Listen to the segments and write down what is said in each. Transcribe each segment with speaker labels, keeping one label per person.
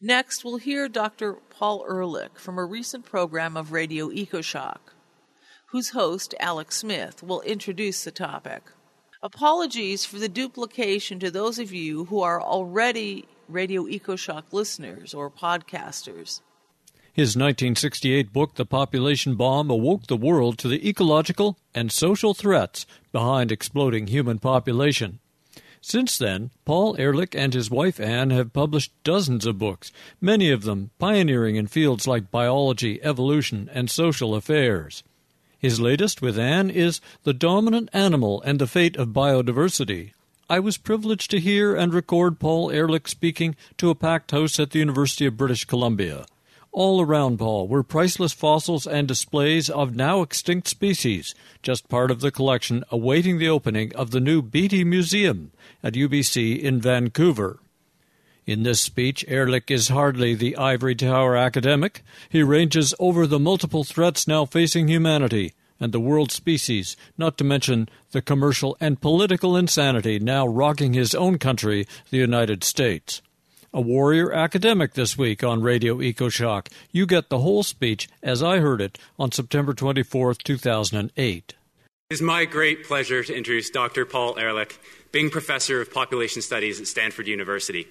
Speaker 1: Next, we'll hear Dr. Paul Ehrlich from a recent program of Radio EcoShock, whose host, Alex Smith, will introduce the topic. Apologies for the duplication to those of you who are already Radio EcoShock listeners or podcasters.
Speaker 2: His 1968 book, The Population Bomb, awoke the world to the ecological and social threats behind exploding human population. Since then, Paul Ehrlich and his wife Anne have published dozens of books, many of them pioneering in fields like biology, evolution, and social affairs. His latest with Anne is The Dominant Animal and the Fate of Biodiversity. I was privileged to hear and record Paul Ehrlich speaking to a packed house at the University of British Columbia. All around Paul were priceless fossils and displays of now extinct species, just part of the collection awaiting the opening of the new Beatty Museum at UBC in Vancouver. In this speech, Ehrlich is hardly the ivory tower academic. He ranges over the multiple threats now facing humanity and the world species, not to mention the commercial and political insanity now rocking his own country, the United States. A warrior academic this week on Radio EcoShock. You get the whole speech as I heard it on September 24th, 2008.
Speaker 3: It is my great pleasure to introduce Dr. Paul Ehrlich, Bing Professor of Population Studies at Stanford University.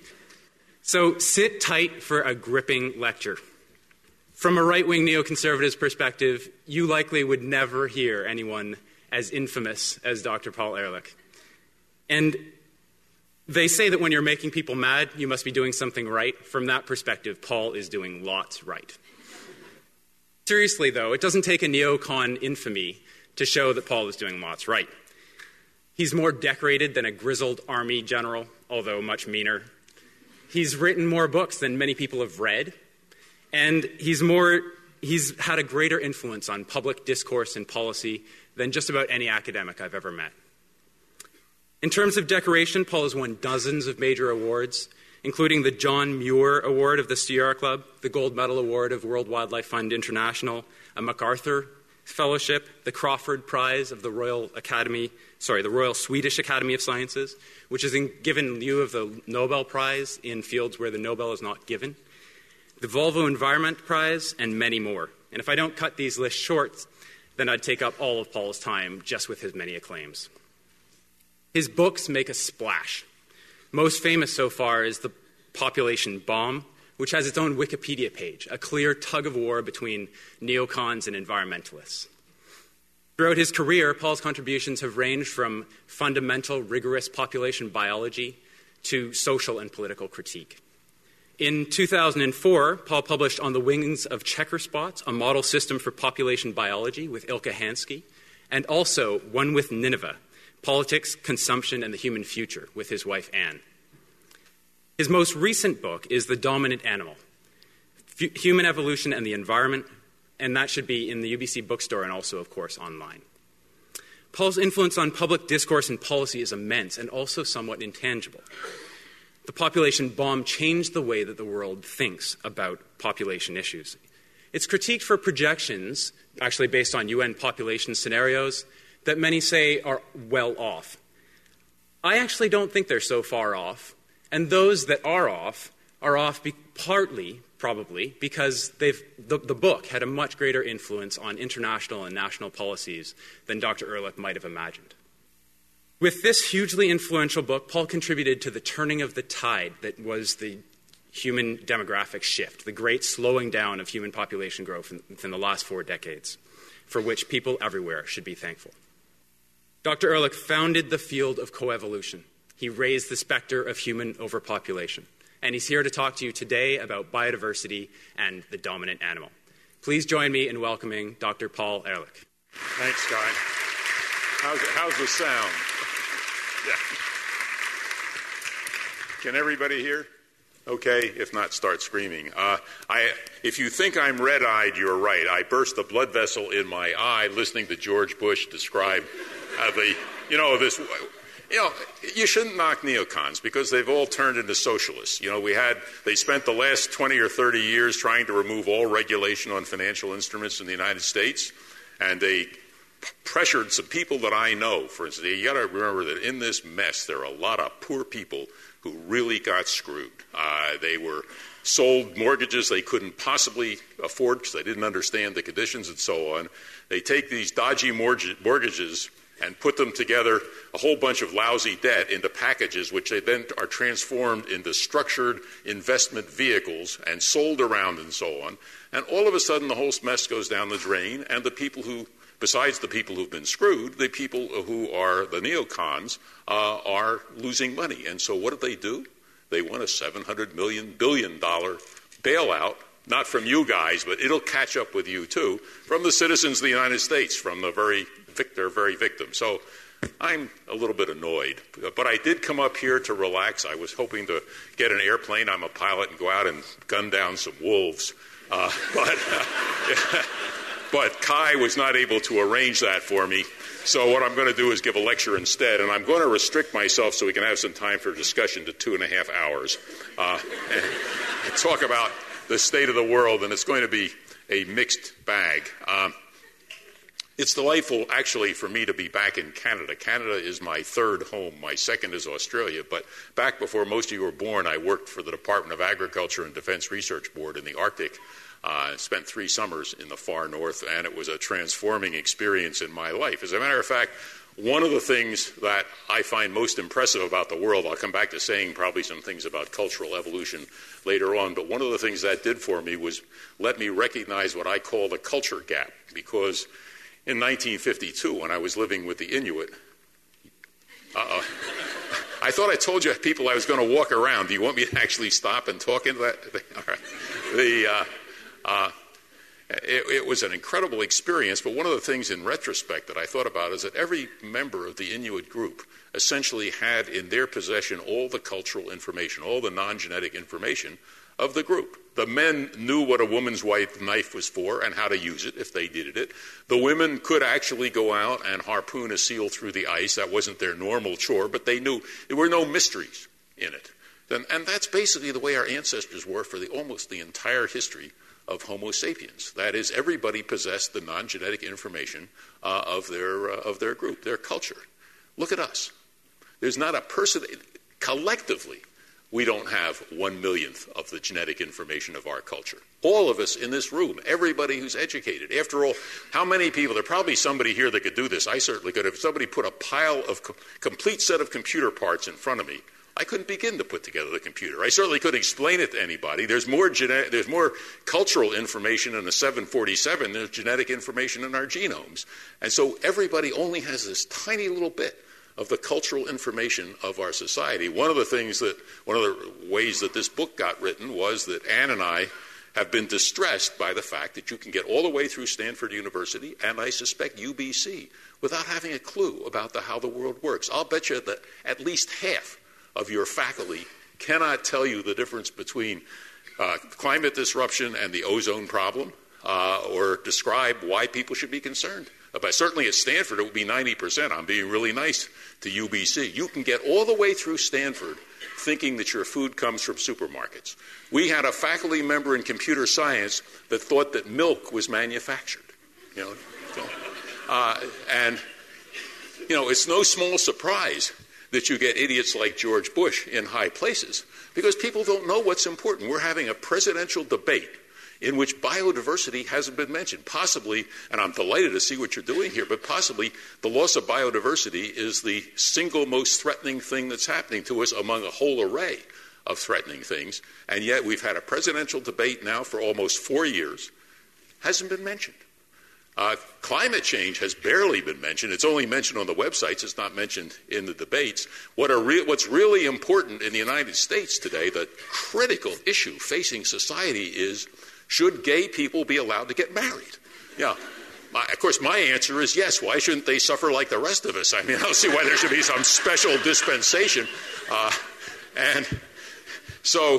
Speaker 3: So sit tight for a gripping lecture. From a right-wing neoconservative's perspective, you likely would never hear anyone as infamous as Dr. Paul Ehrlich. And they say that when you're making people mad, you must be doing something right. From that perspective, Paul is doing lots right. Seriously, though, it doesn't take a neocon infamy to show that Paul is doing lots right. He's more decorated than a grizzled army general, although much meaner. He's written more books than many people have read, and he's had a greater influence on public discourse and policy than just about any academic I've ever met. In terms of decoration, Paul has won dozens of major awards, including the John Muir Award of the Sierra Club, the Gold Medal Award of World Wildlife Fund International, a MacArthur Fellowship, the Crawford Prize of the Royal Swedish Academy of Sciences, which is given in lieu of the Nobel Prize in fields where the Nobel is not given, the Volvo Environment Prize, and many more. And if I don't cut these lists short, then I'd take up all of Paul's time just with his many acclaims. His books make a splash. Most famous so far is The Population Bomb, which has its own Wikipedia page, a clear tug-of-war between neocons and environmentalists. Throughout his career, Paul's contributions have ranged from fundamental, rigorous population biology to social and political critique. In 2004, Paul published On the Wings of Checker Spots, a model system for population biology with Ilka Hansky, and also One with Nineveh, Politics, Consumption, and the Human Future, with his wife Anne. His most recent book is The Dominant Animal, Human Evolution and the Environment, and that should be in the UBC bookstore and also, of course, online. Paul's influence on public discourse and policy is immense and also somewhat intangible. The population bomb changed the way that the world thinks about population issues. It's critiqued for projections, actually based on UN population scenarios, that many say are well off. I actually don't think they're so far off, and those that are off partly, probably, because the book had a much greater influence on international and national policies than Dr. Ehrlich might have imagined. With this hugely influential book, Paul contributed to the turning of the tide that was the human demographic shift, the great slowing down of human population growth within the last 4 decades, for which people everywhere should be thankful. Dr. Ehrlich founded the field of coevolution. He raised the specter of human overpopulation. And he's here to talk to you today about biodiversity and the dominant animal. Please join me in welcoming Dr. Paul Ehrlich.
Speaker 4: Thanks, Guy. How's the sound? Yeah. Can everybody hear? Okay, if not, start screaming. If you think I'm red-eyed, you're right. I burst a blood vessel in my eye listening to George Bush describe you shouldn't knock neocons because they've all turned into socialists. They spent the last 20 or 30 years trying to remove all regulation on financial instruments in the United States, and they pressured some people that I know. For instance, you got to remember that in this mess, there are a lot of poor people who really got screwed. They were sold mortgages they couldn't possibly afford because they didn't understand the conditions and so on. They take these dodgy mortgages and put them together, a whole bunch of lousy debt, into packages which they then are transformed into structured investment vehicles and sold around and so on. And all of a sudden the whole mess goes down the drain, and the people who, besides the people who've been screwed, the people who are the neocons are losing money. And so what do? They want a $700 billion bailout, not from you guys, but it'll catch up with you too, from the citizens of the United States, from their very victims. So I'm a little bit annoyed. But I did come up here to relax. I was hoping to get an airplane. I'm a pilot and go out and gun down some wolves. But Kai was not able to arrange that for me. So what I'm going to do is give a lecture instead, and I'm going to restrict myself so we can have some time for discussion to 2.5 hours and talk about the state of the world, and it's going to be a mixed bag. It's delightful, actually, for me to be back in Canada. Canada is my third home. My second is Australia. But back before most of you were born, I worked for the Department of Agriculture and Defense Research Board in the Arctic. Spent 3 summers in the far north, and it was a transforming experience in my life. As a matter of fact, one of the things that I find most impressive about the world, I'll come back to saying probably some things about cultural evolution later on, but one of the things that did for me was let me recognize what I call the culture gap, because in 1952, when I was living with the Inuit, I thought I told you people I was going to walk around. Do you want me to actually stop and talk into that? All right. It was an incredible experience, but one of the things in retrospect that I thought about is that every member of the Inuit group essentially had in their possession all the cultural information, all the non-genetic information of the group. The men knew what a woman's white knife was for and how to use it if they needed it. The women could actually go out and harpoon a seal through the ice. That wasn't their normal chore, but they knew there were no mysteries in it. And that's basically the way our ancestors were for almost the entire history of Homo sapiens. That is, everybody possessed the non-genetic information of their group, their culture. Look at us. There's not a person, collectively, we don't have 1/1,000,000th of the genetic information of our culture. All of us in this room, everybody who's educated. After all, how many people, there's probably somebody here that could do this. I certainly could. If somebody put a pile of complete set of computer parts in front of me, I couldn't begin to put together the computer. I certainly couldn't explain it to anybody. There's more cultural information in a 747 than there's genetic information in our genomes. And so everybody only has this tiny little bit of the cultural information of our society. One of the ways that this book got written was that Ann and I have been distressed by the fact that you can get all the way through Stanford University, and I suspect UBC, without having a clue about how the world works. I'll bet you that at least half of your faculty cannot tell you the difference between climate disruption and the ozone problem, or describe why people should be concerned. But certainly at Stanford, it would be 90%. I'm being really nice to UBC. You can get all the way through Stanford thinking that your food comes from supermarkets. We had a faculty member in computer science that thought that milk was manufactured. And it's no small surprise that you get idiots like George Bush in high places, because people don't know what's important. We're having a presidential debate in which biodiversity hasn't been mentioned. Possibly, and I'm delighted to see what you're doing here, but possibly the loss of biodiversity is the single most threatening thing that's happening to us among a whole array of threatening things. And yet we've had a presidential debate now for almost 4 years. Hasn't been mentioned. Climate change has barely been mentioned. It's only mentioned on the websites. It's not mentioned in the debates. What's really important in the United States today, the critical issue facing society is, should gay people be allowed to get married? Yeah. Of course, my answer is yes. Why shouldn't they suffer like the rest of us? I mean, I don't see why there should be some special dispensation. And so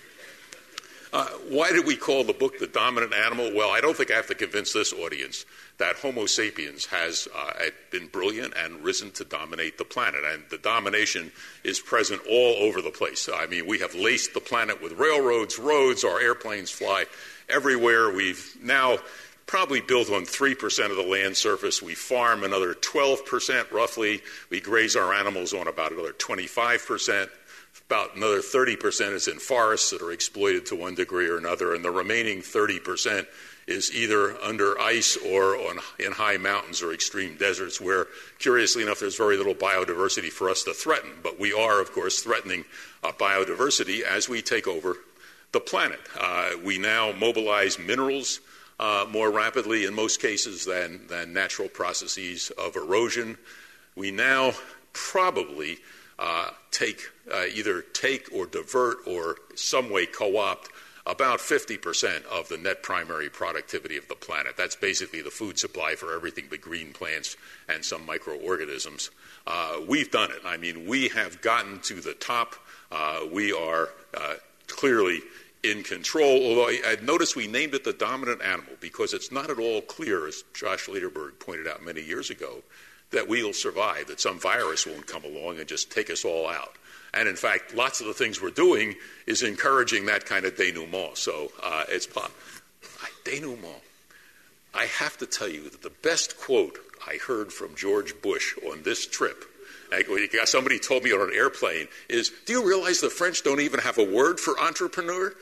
Speaker 4: why did we call the book The Dominant Animal? Well, I don't think I have to convince this audience that Homo sapiens has been brilliant and risen to dominate the planet. And the domination is present all over the place. I mean, we have laced the planet with railroads, roads, our airplanes fly everywhere. We've now probably built on 3% of the land surface. We farm another 12% roughly. We graze our animals on about another 25%. About another 30% is in forests that are exploited to one degree or another, and the remaining 30% is either under ice or in high mountains or extreme deserts where, curiously enough, there's very little biodiversity for us to threaten. But we are, of course, threatening biodiversity as we take over the planet. We now mobilize minerals more rapidly in most cases than natural processes of erosion. We now probably either take or divert or some way co-opt about 50% of the net primary productivity of the planet. That's basically the food supply for everything but green plants and some microorganisms. We've done it. I mean, we have gotten to the top. We are clearly in control, although I noticed we named it the dominant animal because it's not at all clear, as Josh Lederberg pointed out many years ago, that we'll survive, that some virus won't come along and just take us all out. And in fact, lots of the things we're doing is encouraging that kind of denouement. So it's denouement. I have to tell you that the best quote I heard from George Bush on this trip, somebody told me on an airplane, is, do you realize the French don't even have a word for entrepreneur?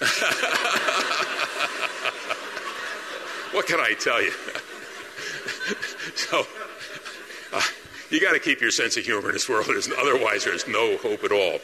Speaker 4: What can I tell you? So you got to keep your sense of humor in this world. Otherwise, there's no hope at all.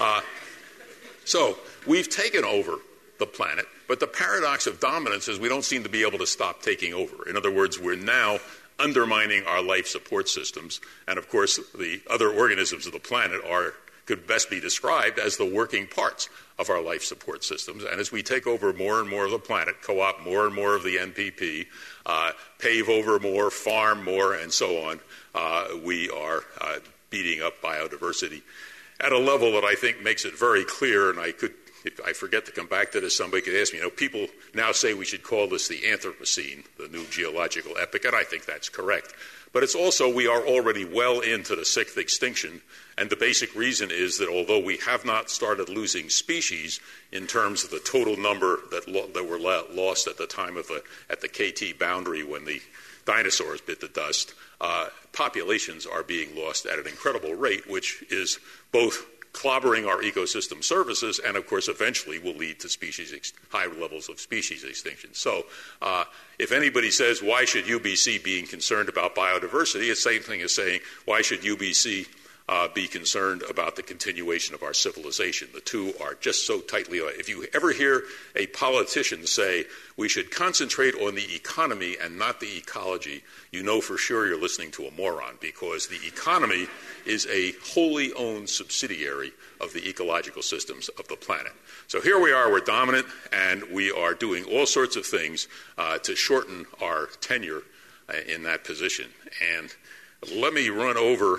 Speaker 4: So we've taken over the planet, but the paradox of dominance is we don't seem to be able to stop taking over. In other words, we're now undermining our life support systems. And, of course, the other organisms of the planet could best be described as the working parts of our life support systems. And as we take over more and more of the planet, co-opt more and more of the NPP, pave over more, farm more, and so on, we are beating up biodiversity at a level that I think makes it very clear, and if I forget to come back to this, somebody could ask me, people now say we should call this the Anthropocene, the new geological epoch, and I think that's correct. But it's also, we are already well into the sixth extinction, and the basic reason is that although we have not started losing species in terms of the total number that were lost at the time of at the KT boundary when the dinosaurs bit the dust, populations are being lost at an incredible rate, which is both clobbering our ecosystem services and, of course, eventually will lead to high levels of species extinction. So if anybody says, why should UBC be concerned about biodiversity, it's the same thing as saying, why should UBC be concerned about the continuation of our civilization? The two are just so tightly. If you ever hear a politician say we should concentrate on the economy and not the ecology, you know for sure you're listening to a moron, because the economy is a wholly owned subsidiary of the ecological systems of the planet. So here we are, we're dominant, and we are doing all sorts of things to shorten our tenure in that position. And let me run over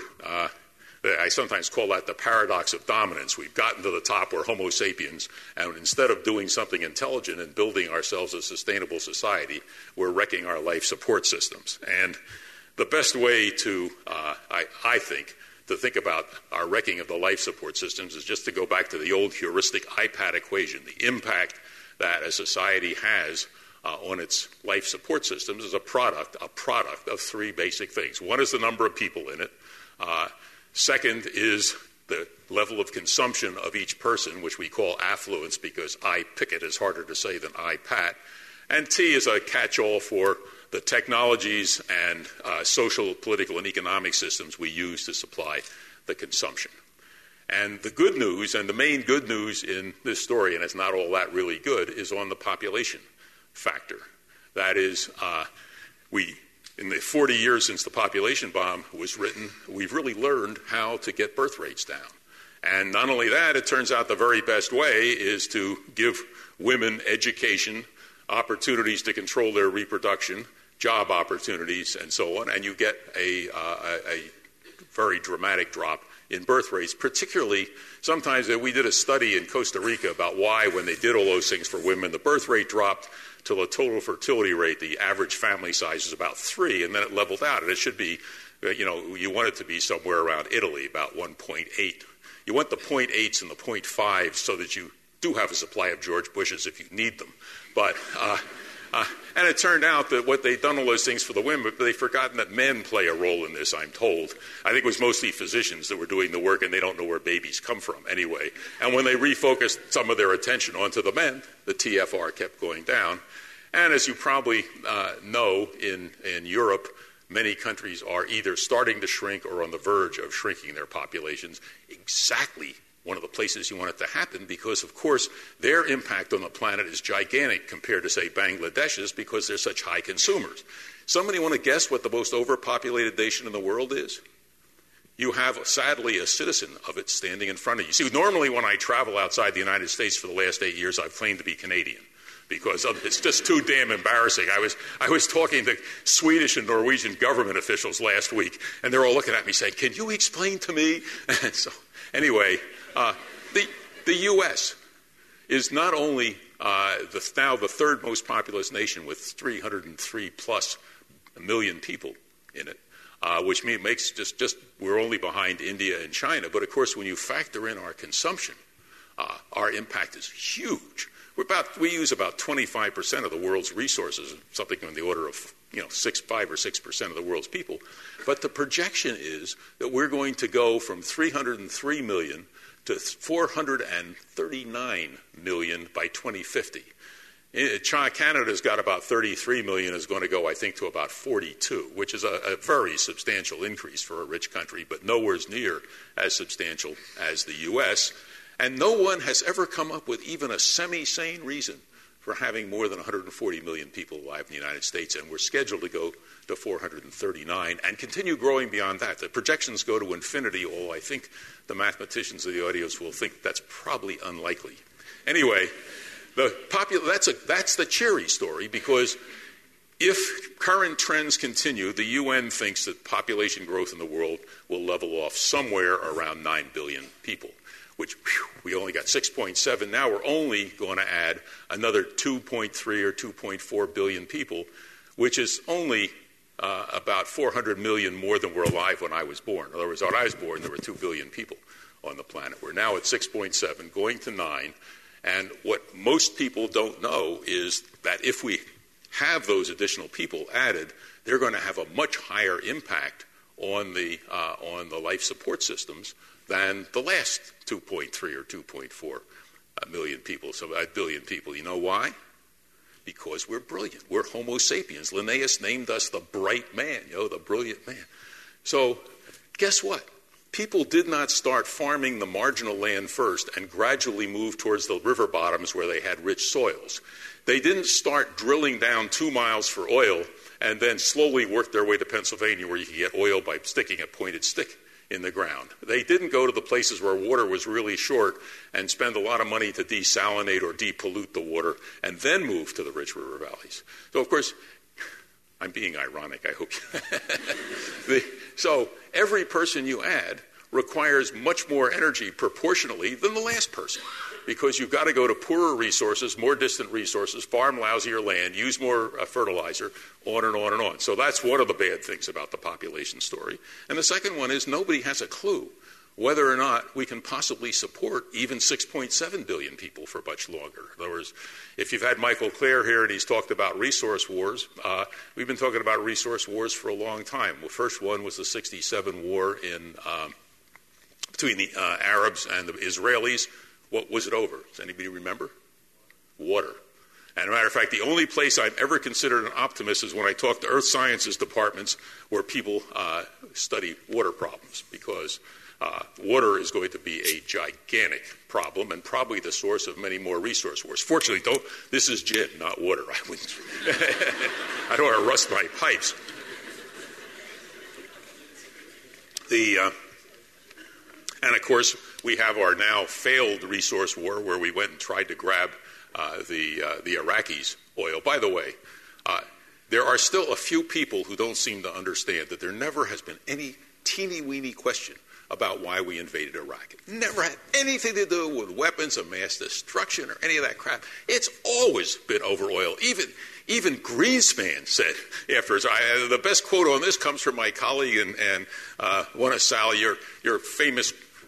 Speaker 4: I sometimes call that the paradox of dominance. We've gotten to the top, we're Homo sapiens, and instead of doing something intelligent and building ourselves a sustainable society, we're wrecking our life support systems. And the best way to, I think, to think about our wrecking of the life support systems is just to go back to the old heuristic IPAT equation. The impact that a society has on its life support systems is a product of three basic things. One is the number of people in it. Second is the level of consumption of each person, which we call affluence because I-PICKET is harder to say than IPAT. And T is a catch-all for the technologies and social, political, and economic systems we use to supply the consumption. And the good news, and the main good news in this story, and it's not all that really good, is on the population factor. That is, in the 40 years since the population bomb was written, we've really learned how to get birth rates down. And not only that, it turns out the very best way is to give women education, opportunities to control their reproduction, job opportunities, and so on, and you get a very dramatic drop in birth rates, particularly sometimes we did a study in Costa Rica about why when they did all those things for women, the birth rate dropped to the total fertility rate. The average family size is about 3, and then it leveled out. And it should be, you want it to be somewhere around Italy, about 1.8. You want the 0.8s and the 0.5s so that you do have a supply of George Bushes if you need them. But And it turned out that what they'd done all those things for the women, but they'd forgotten that men play a role in this, I'm told. I think it was mostly physicians that were doing the work, and they don't know where babies come from anyway. And when they refocused some of their attention onto the men, the TFR kept going down. And as you probably know, in Europe, many countries are either starting to shrink or on the verge of shrinking their populations. Exactly one of the places you want it to happen because, of course, their impact on the planet is gigantic compared to, say, Bangladesh's because they're such high consumers. Somebody want to guess what the most overpopulated nation in the world is? You have, sadly, a citizen of it standing in front of you. See, normally when I travel outside the United States for the last 8 years, I've claimed to be Canadian because it's just too damn embarrassing. I was talking to Swedish and Norwegian government officials last week, and they're all looking at me saying, "Can you explain to me?" And so, anyway, the U.S. is not only now the third most populous nation with 303 plus million people in it, which makes just we're only behind India and China. But of course, when you factor in our consumption, our impact is huge. We use about 25% of the world's resources, something in the order of 5 or 6% of the world's people. But the projection is that we're going to go from 303 million to 439 million by 2050. Canada's got about 33 million, is going to go, I think, to about 42, which is a very substantial increase for a rich country, but nowhere near as substantial as the U.S., and no one has ever come up with even a semi-sane reason for having more than 140 million people alive in the United States, and we're scheduled to go to 439 and continue growing beyond that. The projections go to infinity, although I think the mathematicians of the audience will think that's probably unlikely. Anyway, that's the cheery story, because if current trends continue, the UN thinks that population growth in the world will level off somewhere around 9 billion people, which we only got 6.7. Now we're only going to add another 2.3 or 2.4 billion people, which is only about 400 million more than were alive when I was born. In other words, when I was born, there were 2 billion people on the planet. We're now at 6.7, going to 9. And what most people don't know is that if we have those additional people added, they're going to have a much higher impact on the life support systems than the last 2.3 or 2.4 million people, so a billion people. You know why? Because we're brilliant. We're Homo sapiens. Linnaeus named us the bright man, the brilliant man. So guess what? People did not start farming the marginal land first and gradually move towards the river bottoms where they had rich soils. They didn't start drilling down 2 miles for oil and then slowly work their way to Pennsylvania where you can get oil by sticking a pointed stick in the ground. They didn't go to the places where water was really short and spend a lot of money to desalinate or depollute the water and then move to the rich river valleys. So, of course, I'm being ironic, I hope. So every person you add requires much more energy proportionally than the last person, because you've got to go to poorer resources, more distant resources, farm lousier land, use more fertilizer, on and on and on. So that's one of the bad things about the population story. And the second one is nobody has a clue whether or not we can possibly support even 6.7 billion people for much longer. In other words, if you've had Michael Clare here and he's talked about resource wars, we've been talking about resource wars for a long time. The first one was the 67 war between the Arabs and the Israelis. What was it over? Does anybody remember? Water. And as a matter of fact, the only place I've ever considered an optimist is when I talk to earth sciences departments where people study water problems, because water is going to be a gigantic problem and probably the source of many more resource wars. Fortunately, this is gin, not water. I don't want to rust my pipes. And of course, we have our now failed resource war where we went and tried to grab the Iraqis' oil. By the way, there are still a few people who don't seem to understand that there never has been any teeny-weeny question about why we invaded Iraq. It never had anything to do with weapons of mass destruction or any of that crap. It's always been over oil. Even Greenspan said afterwards, the best quote on this comes from my colleague and one of Sal, your famous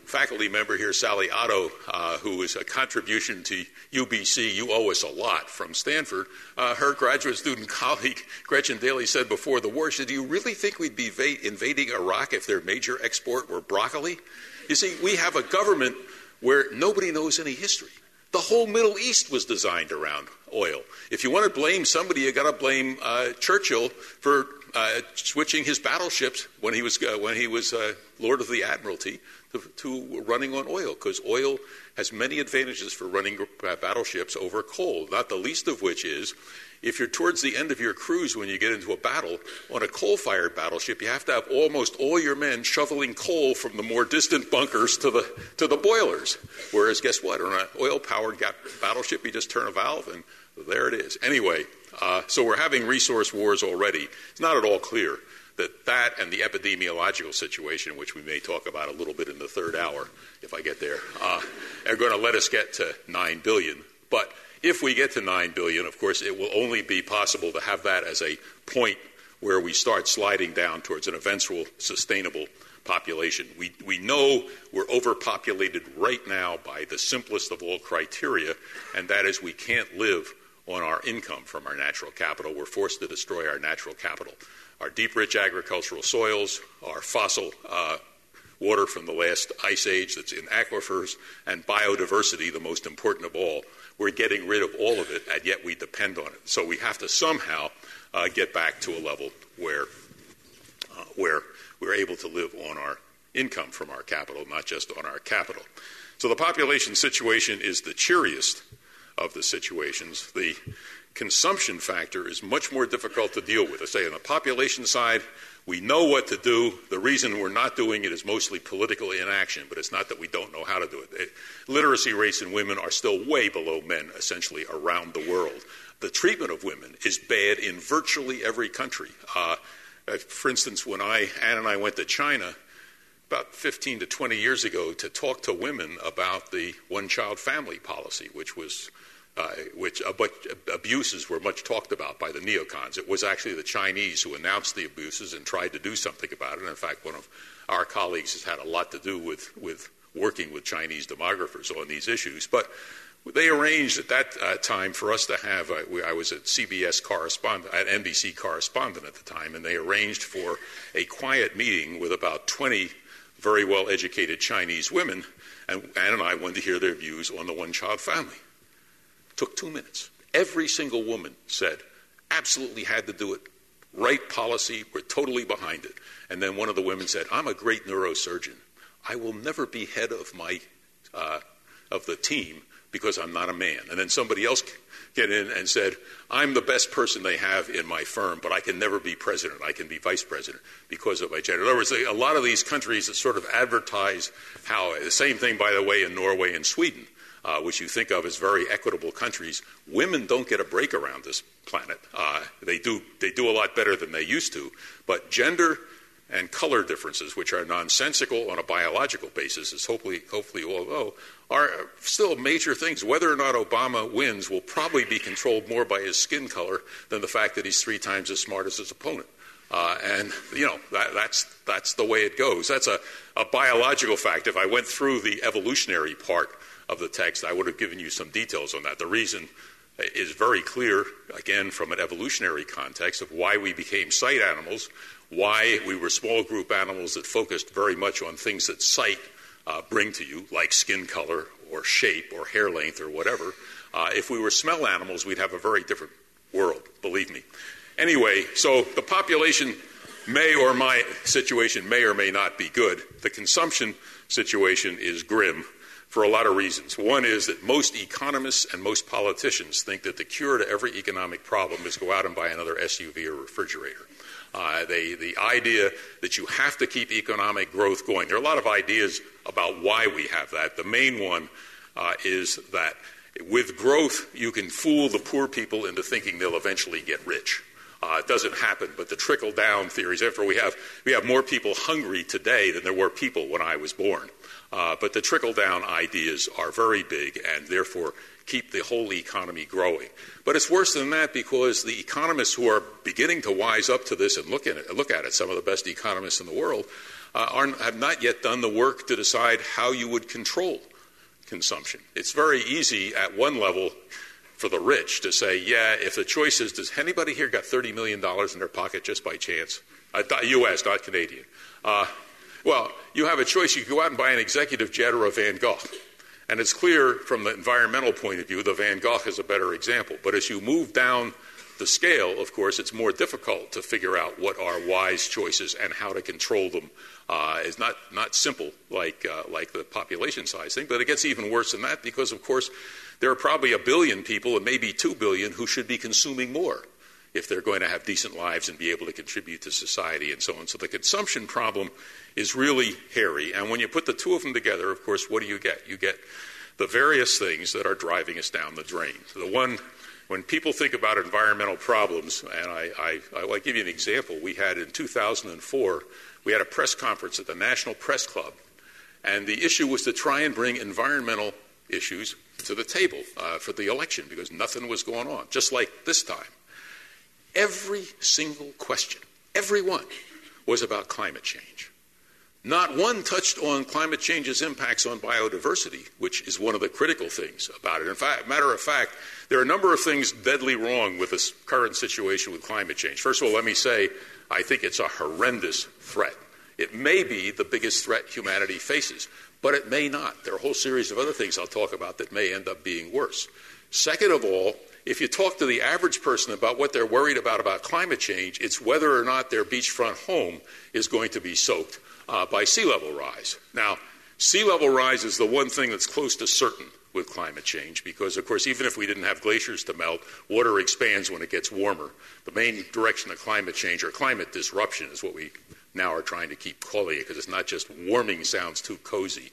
Speaker 4: faculty member here, Sally Otto, who is a contribution to UBC, you owe us a lot, from Stanford, her graduate student colleague, Gretchen Daly, said before the war, she said, do you really think we'd be invading Iraq if their major export were broccoli? You see, we have a government where nobody knows any history. The whole Middle East was designed around oil. If you want to blame somebody, you got to blame Churchill for switching his battleships when he was Lord of the Admiralty to running on oil, because oil has many advantages for running battleships over coal, not the least of which is if you're towards the end of your cruise when you get into a battle, on a coal-fired battleship, you have to have almost all your men shoveling coal from the more distant bunkers to the boilers. Whereas, guess what? On an oil-powered battleship, you just turn a valve and there it is. Anyway, so we're having resource wars already. It's not at all clear that and the epidemiological situation, which we may talk about a little bit in the third hour, if I get there, are going to let us get to 9 billion. But if we get to 9 billion, of course, it will only be possible to have that as a point where we start sliding down towards an eventual sustainable population. We know we're overpopulated right now by the simplest of all criteria, and that is we can't live on our income from our natural capital. We're forced to destroy our natural capital. Our deep, rich agricultural soils, our fossil water from the last ice age that's in aquifers, and biodiversity, the most important of all. We're getting rid of all of it, and yet we depend on it. So we have to somehow get back to a level where we're able to live on our income from our capital, not just on our capital. So the population situation is the cheeriest of the situations. The consumption factor is much more difficult to deal with. I say on the population side, we know what to do. The reason we're not doing it is mostly political inaction, but it's not that we don't know how to do it. Literacy rates in women are still way below men, essentially, around the world. The treatment of women is bad in virtually every country. For instance, when Ann and I went to China about 15 to 20 years ago to talk to women about the one-child family policy, but abuses were much talked about by the neocons. It was actually the Chinese who announced the abuses and tried to do something about it. And in fact, one of our colleagues has had a lot to do with working with Chinese demographers on these issues. But they arranged at that time for us to have, I was at CBS correspondent, at NBC correspondent at the time, and they arranged for a quiet meeting with about 20 very well-educated Chinese women, and Ann and I wanted to hear their views on the one-child family. Took 2 minutes. Every single woman said, absolutely had to do it. Right policy, we're totally behind it. And then one of the women said, I'm a great neurosurgeon. I will never be head of the team because I'm not a man. And then somebody else get in and said, I'm the best person they have in my firm, but I can never be president. I can be vice president because of my gender. In other words, a lot of these countries that sort of advertise how, the same thing, by the way, in Norway and Sweden, which you think of as very equitable countries, women don't get a break around this planet. They do a lot better than they used to, but gender and color differences, which are nonsensical on a biological basis, as hopefully you all know, are still major things. Whether or not Obama wins will probably be controlled more by his skin color than the fact that he's 3 times as smart as his opponent. And that's the way it goes. That's a biological fact. If I went through the evolutionary part of the text, I would have given you some details on that. The reason is very clear, again, from an evolutionary context of why we became sight animals, why we were small group animals that focused very much on things that sight bring to you, like skin color or shape or hair length or whatever. If we were smell animals, we'd have a very different world, believe me. Anyway, so the population situation may or may not be good. The consumption situation is grim for a lot of reasons. One is that most economists and most politicians think that the cure to every economic problem is go out and buy another SUV or refrigerator. The idea that you have to keep economic growth going. There are a lot of ideas about why we have that. The main one is that with growth, you can fool the poor people into thinking they'll eventually get rich. It doesn't happen, but the trickle-down theories, therefore we have more people hungry today than there were people when I was born. But the trickle-down ideas are very big and therefore keep the whole economy growing. But it's worse than that because the economists who are beginning to wise up to this and look at it, some of the best economists in the world, have not yet done the work to decide how you would control consumption. It's very easy at one level for the rich to say, yeah, if the choice is, does anybody here got $30 million in their pocket just by chance? U.S., not Canadian. Well, you have a choice. You can go out and buy an executive jet or a Van Gogh. And it's clear from the environmental point of view, the Van Gogh is a better example. But as you move down the scale, of course, it's more difficult to figure out what are wise choices and how to control them. It's not simple like the population size thing, but it gets even worse than that because, of course, there are probably 1 billion people and maybe 2 billion who should be consuming more if they're going to have decent lives and be able to contribute to society and so on. So the consumption problem is really hairy. And when you put the two of them together, of course, what do you get? You get the various things that are driving us down the drain. The one, when people think about environmental problems, and I'll give you an example. We had in 2004, we had a press conference at the National Press Club, and the issue was to try and bring environmental issues to the table for the election because nothing was going on, just like this time. Every single question, every one, was about climate change. Not one touched on climate change's impacts on biodiversity, which is one of the critical things about it. In fact, matter of fact, there are a number of things deadly wrong with this current situation with climate change. First of all, let me say, I think it's a horrendous threat. It may be the biggest threat humanity faces, but it may not. There are a whole series of other things I'll talk about that may end up being worse. Second of all, if you talk to the average person about what they're worried about climate change, it's whether or not their beachfront home is going to be soaked by sea level rise. Now, sea level rise is the one thing that's close to certain with climate change because, of course, even if we didn't have glaciers to melt, water expands when it gets warmer. The main direction of climate change, or climate disruption, is what we now are trying to keep calling it because it's not just warming sounds too cozy.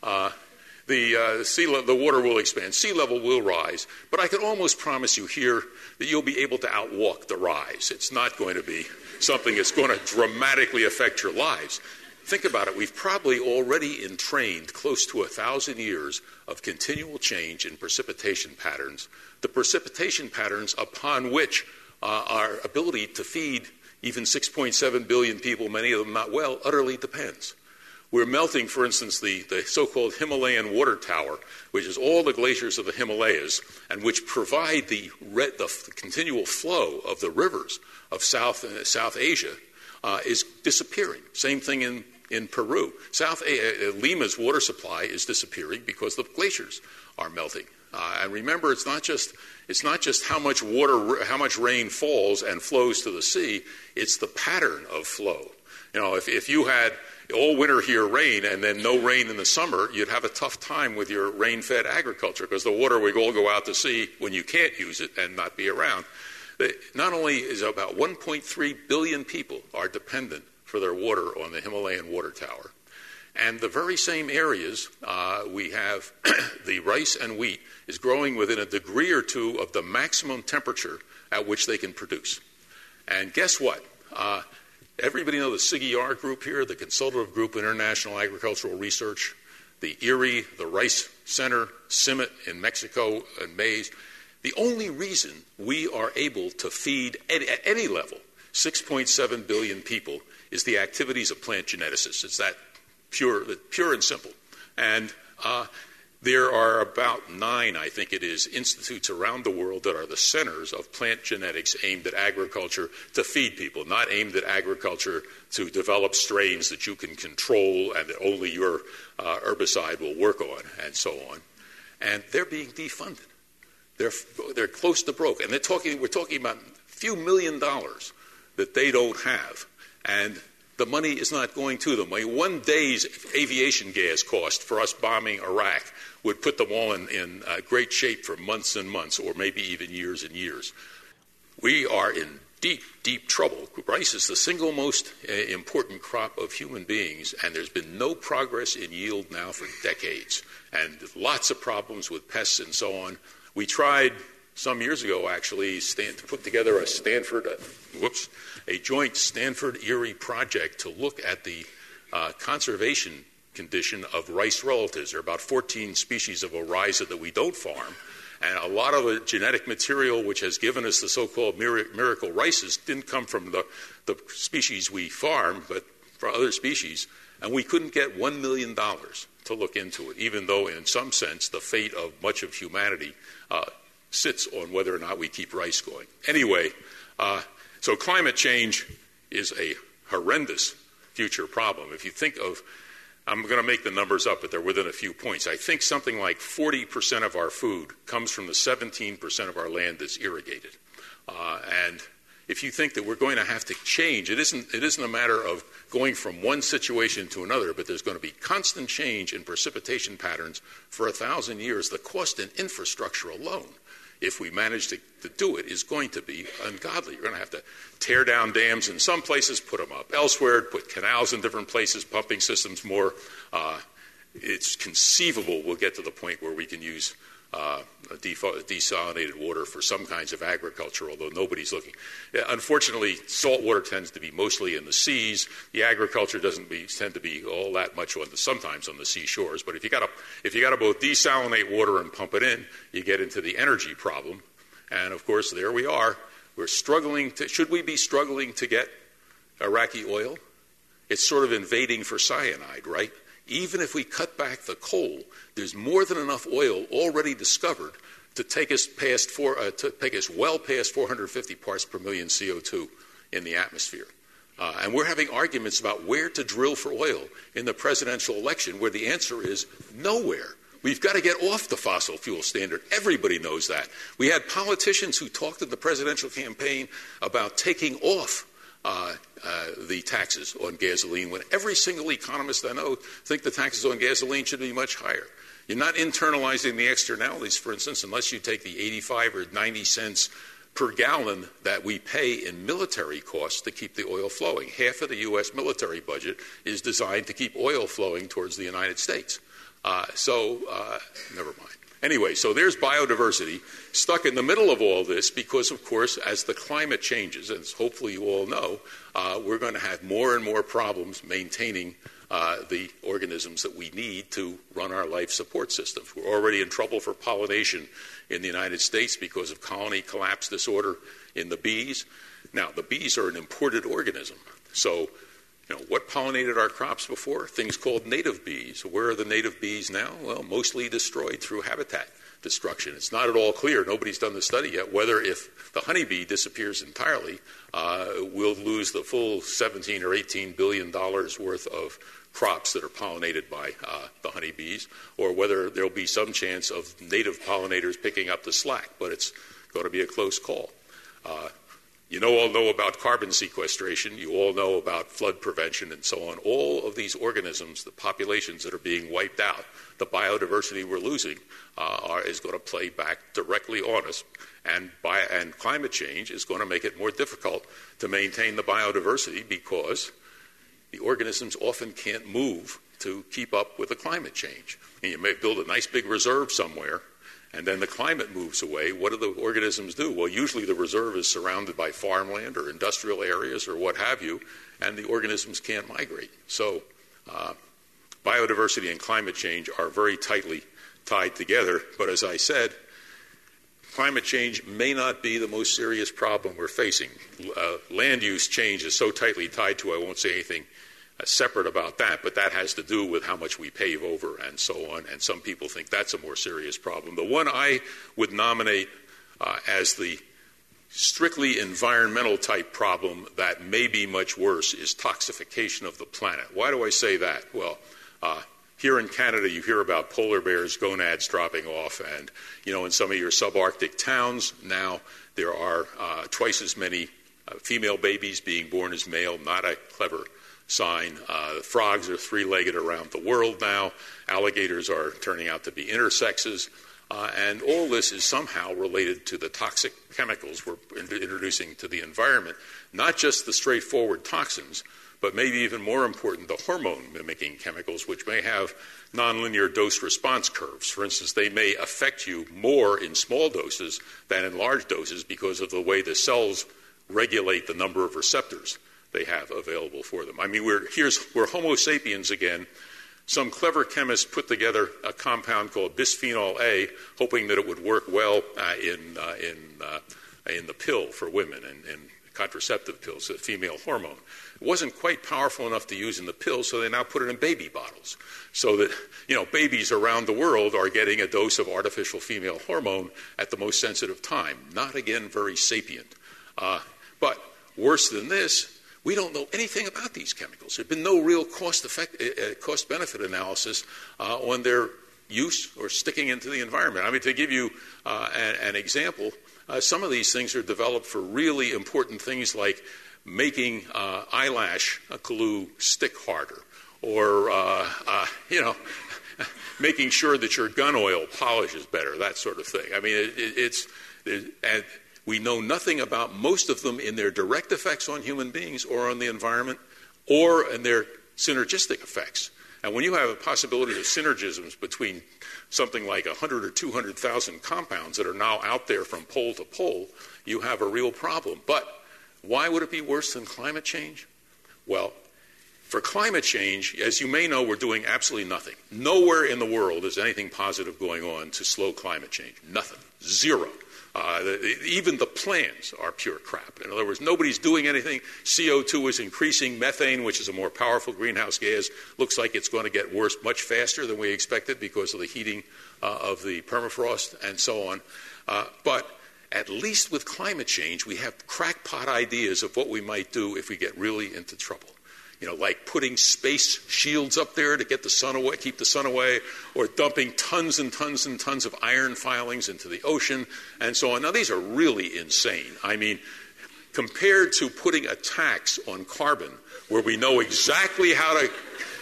Speaker 4: The water will expand, sea level will rise, but I can almost promise you here that you'll be able to outwalk the rise. It's not going to be something that's going to dramatically affect your lives. Think about it. We've probably already entrained close to 1,000 years of continual change in precipitation patterns, the precipitation patterns upon which our ability to feed even 6.7 billion people, many of them not well, utterly depends. We're melting, for instance, the so-called Himalayan water tower, which is all the glaciers of the Himalayas, and which provide the continual flow of the rivers of South Asia, is disappearing. Same thing in Peru. Lima's water supply is disappearing because the glaciers are melting. And remember, it's not just how much rain falls and flows to the sea. It's the pattern of flow. You know, if you had all winter here rain and then no rain in the summer, you'd have a tough time with your rain-fed agriculture because the water would all go out to sea when you can't use it and not be around. Not only is about 1.3 billion people are dependent for their water on the Himalayan water tower, and the very same areas we have the rice and wheat is growing within a degree or two of the maximum temperature at which they can produce. And guess what? Everybody know the CIGIAR group here, the Consultative Group International Agricultural Research, the IRRI, the Rice Center, CIMMYT in Mexico, and maize. The only reason we are able to feed at any level 6.7 billion people is the activities of plant geneticists. It's that pure and simple. And there are about 9, I think it is, institutes around the world that are the centers of plant genetics aimed at agriculture to feed people, not aimed at agriculture to develop strains that you can control and that only your herbicide will work on, and so on. And they're being defunded. They're close to broke. And we're talking about a few $1 million that they don't have. And the money is not going to them. One day's aviation gas cost for us bombing Iraq would put them all in great shape for months and months, or maybe even years and years. We are in deep, deep trouble. Rice is the single most important crop of human beings, and there's been no progress in yield now for decades, and lots of problems with pests and so on. We tried some years ago, actually, to put together a joint Stanford-Erie project to look at the conservation condition of rice relatives. There are about 14 species of oryza that we don't farm, And a lot of the genetic material which has given us the so-called miracle rices didn't come from the species we farm, but from other species. And we couldn't get $1 million to look into it, even though in some sense the fate of much of humanity sits on whether or not we keep rice going. Anyway, so climate change is a horrendous future problem. If you think of, I'm going to make the numbers up, but they're within a few points. I think something like 40% of our food comes from the 17% of our land that's irrigated. And if you think that we're going to have to change, it isn't a matter of going from one situation to another, but there's going to be constant change in precipitation patterns for 1,000 years. The cost in infrastructure alone, if we manage to do it, is going to be ungodly. You're going to have to tear down dams in some places, put them up elsewhere, put canals in different places, pumping systems more. It's conceivable we'll get to the point where we can use desalinated water for some kinds of agriculture, although nobody's looking. Unfortunately, salt water tends to be mostly in the seas. The agriculture doesn't tend to be all that much sometimes on the seashores. But if you got to both desalinate water and pump it in, you get into the energy problem. And of course, there we are. We're struggling should we be struggling to get Iraqi oil? It's sort of invading for cyanide, right? Even if we cut back the coal, there's more than enough oil already discovered to take us well past 450 parts per million CO2 in the atmosphere. And we're having arguments about where to drill for oil in the presidential election, where the answer is nowhere. We've got to get off the fossil fuel standard. Everybody knows that. We had politicians who talked in the presidential campaign about taking off the taxes on gasoline, when every single economist I know think the taxes on gasoline should be much higher. You're not internalizing the externalities, for instance, unless you take the 85 or 90 cents per gallon that we pay in military costs to keep the oil flowing. Half of the U.S. military budget is designed to keep oil flowing towards the United States. Never mind. Anyway, so there's biodiversity stuck in the middle of all this because, of course, as the climate changes, as hopefully you all know, we're going to have more and more problems maintaining the organisms that we need to run our life support systems. We're already in trouble for pollination in the United States because of colony collapse disorder in the bees. Now, the bees are an imported organism. So, what pollinated our crops before? Things called native bees. Where are the native bees now? Well, mostly destroyed through habitat destruction. It's not at all clear, nobody's done the study yet, whether if the honeybee disappears entirely, we'll lose the full $17 or $18 billion worth of crops that are pollinated by the honeybees, or whether there'll be some chance of native pollinators picking up the slack, but it's going to be a close call. You all know about carbon sequestration. You all know about flood prevention and so on. All of these organisms, the populations that are being wiped out, the biodiversity we're losing is going to play back directly on us. And climate change is going to make it more difficult to maintain the biodiversity because the organisms often can't move to keep up with the climate change. And you may build a nice big reserve somewhere, and then the climate moves away. What do the organisms do? Well, usually the reserve is surrounded by farmland or industrial areas or what have you, and the organisms can't migrate. So biodiversity and climate change are very tightly tied together. But as I said, climate change may not be the most serious problem we're facing. Land use change is so tightly tied to, I won't say anything separate about that, but that has to do with how much we pave over and so on, and some people think that's a more serious problem. The one I would nominate as the strictly environmental type problem that may be much worse is toxification of the planet. Why do I say that? Well, here in Canada, you hear about polar bears' gonads dropping off, and in some of your subarctic towns now there are twice as many female babies being born as male. Not a clever sign. Frogs are three-legged around the world now. Alligators are turning out to be intersexes. And all this is somehow related to the toxic chemicals we're introducing to the environment, not just the straightforward toxins, but maybe even more important, the hormone-mimicking chemicals, which may have nonlinear dose-response curves. For instance, they may affect you more in small doses than in large doses because of the way the cells regulate the number of receptors they have available for them. I mean, we're Homo sapiens again. Some clever chemists put together a compound called bisphenol A, hoping that it would work well in the pill for women and contraceptive pills, a female hormone. It wasn't quite powerful enough to use in the pill, so they now put it in baby bottles, so that babies around the world are getting a dose of artificial female hormone at the most sensitive time. Not, again, very sapient. But worse than this, we don't know anything about these chemicals. There's been no real cost-benefit analysis on their use or sticking into the environment. I mean, to give you an example, some of these things are developed for really important things like making eyelash glue stick harder, or making sure that your gun oil polishes better, that sort of thing. I mean, and we know nothing about most of them in their direct effects on human beings or on the environment, or in their synergistic effects. And when you have a possibility of synergisms between something like 100 or 200,000 compounds that are now out there from pole to pole, you have a real problem. But why would it be worse than climate change? Well, for climate change, as you may know, we're doing absolutely nothing. Nowhere in the world is anything positive going on to slow climate change. Nothing. Zero. Even the plans are pure crap. In other words, nobody's doing anything. CO2 is increasing. Methane, which is a more powerful greenhouse gas, looks like it's going to get worse much faster than we expected because of the heating of the permafrost and so on. But at least with climate change, we have crackpot ideas of what we might do if we get really into trouble. Like putting space shields up there to get the sun away, keep the sun away, or dumping tons and tons and tons of iron filings into the ocean, and so on. Now, these are really insane. I mean, compared to putting a tax on carbon, where we know exactly how to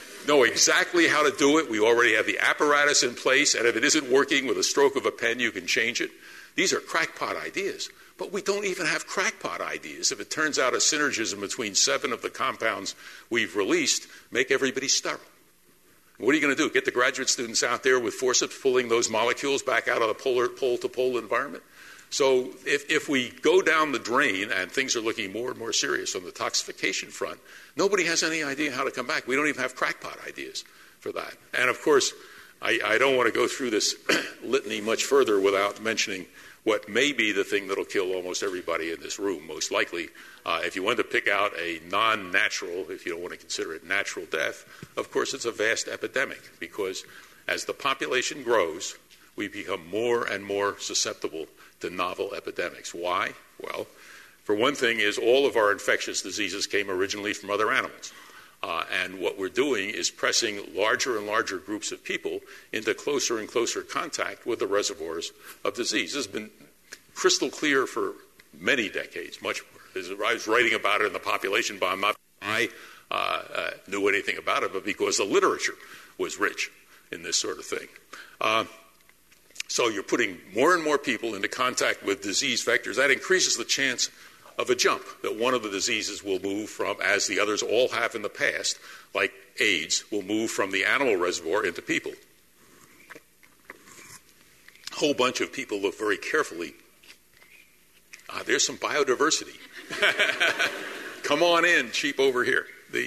Speaker 4: do it, we already have the apparatus in place, and if it isn't working, with a stroke of a pen, you can change it. These are crackpot ideas. But we don't even have crackpot ideas. If it turns out a synergism between 7 of the compounds we've released make everybody sterile. What are you going to do? Get the graduate students out there with forceps pulling those molecules back out of the pole-to-pole environment? So if we go down the drain and things are looking more and more serious on the toxification front, nobody has any idea how to come back. We don't even have crackpot ideas for that. And, of course, I don't want to go through this litany much further without mentioning what may be the thing that'll kill almost everybody in this room, most likely. If you want to pick out a non-natural, if you don't want to consider it natural death, of course it's a vast epidemic, because as the population grows, we become more and more susceptible to novel epidemics. Why? Well, for one thing is all of our infectious diseases came originally from other animals. And what we're doing is pressing larger and larger groups of people into closer and closer contact with the reservoirs of disease. This has been crystal clear for many decades, much more. I was writing about it in the population bomb, not I knew anything about it, but because the literature was rich in this sort of thing. So you're putting more and more people into contact with disease vectors. That increases the chance of a jump, that one of the diseases will move from, as the others all have in the past, like AIDS, will move from the animal reservoir into people. A whole bunch of people look very carefully. There's some biodiversity. Come on in, sheep over here.